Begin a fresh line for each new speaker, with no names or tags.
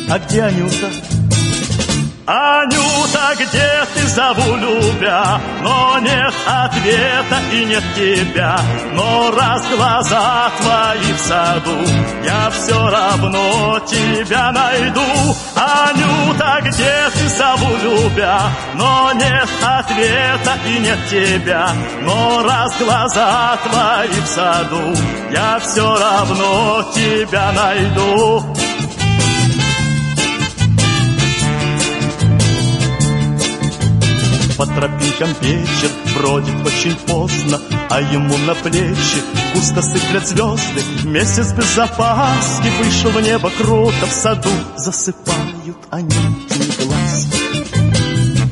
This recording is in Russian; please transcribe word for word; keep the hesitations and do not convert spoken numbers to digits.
А где Анюта? Анюта, где ты, зову любя, но нет ответа и нет тебя. Но раз глаза твои в саду, я все равно тебя найду. Анюта, где ты, зову любя, но нет ответа и нет тебя. Но раз глаза твои в саду, я все равно тебя найду. По тропинкам вечер бродит очень поздно, а ему на плечи густо сыплят звезды. Месяц без запаски вышел в небо круто, в саду засыпают Анютины глазки.